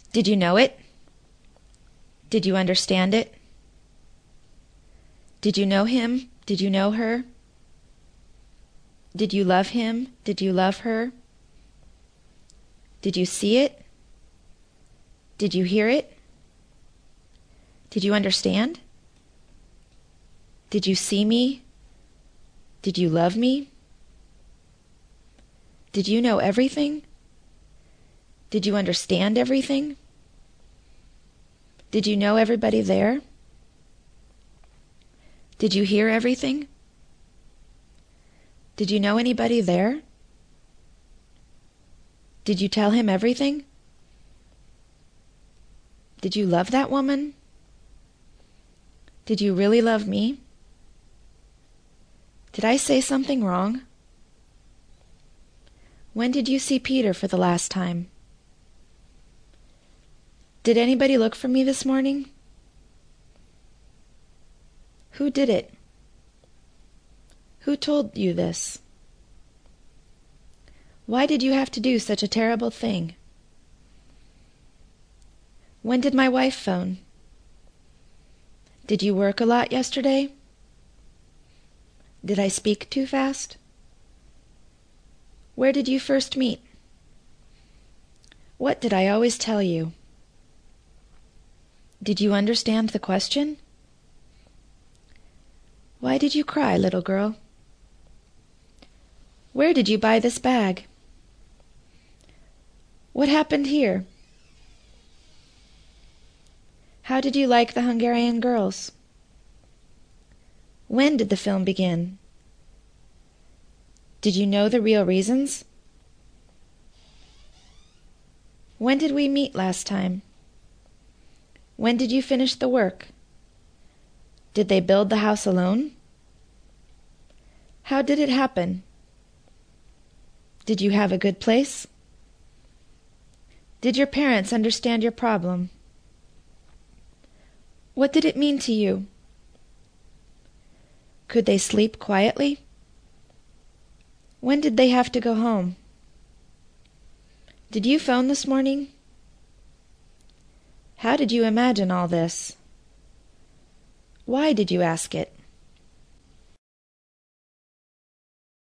Did you know it? Did you understand it? Did you know him? Did you know her? Did you love him? Did you love her? Did you see it? Did you hear it? Did you understand? Did you see me? Did you love me? Did you know everything? Did you understand everything? Did you know everybody there? Did you hear everything? Did you know anybody there? Did you tell him everything? Did you love that woman? Did you really love me? Did I say something wrong? When did you see Peter for the last time? Did anybody look for me this morning? Who did it? Who told you this? Why did you have to do such a terrible thing? When did my wife phone? Did you work a lot yesterday? Did I speak too fast? Where did you first meet? What did I always tell you? Did you understand the question? Why did you cry, little girl? Where did you buy this bag? What happened here? How did you like the Hungarian girls? When did the film begin? Did you know the real reasons? When did we meet last time? When did you finish the work? Did they build the house alone? How did it happen? Did you have a good place? Did your parents understand your problem? What did it mean to you? Could they sleep quietly? When did they have to go home? Did you phone this morning? How did you imagine all this? Why did you ask it?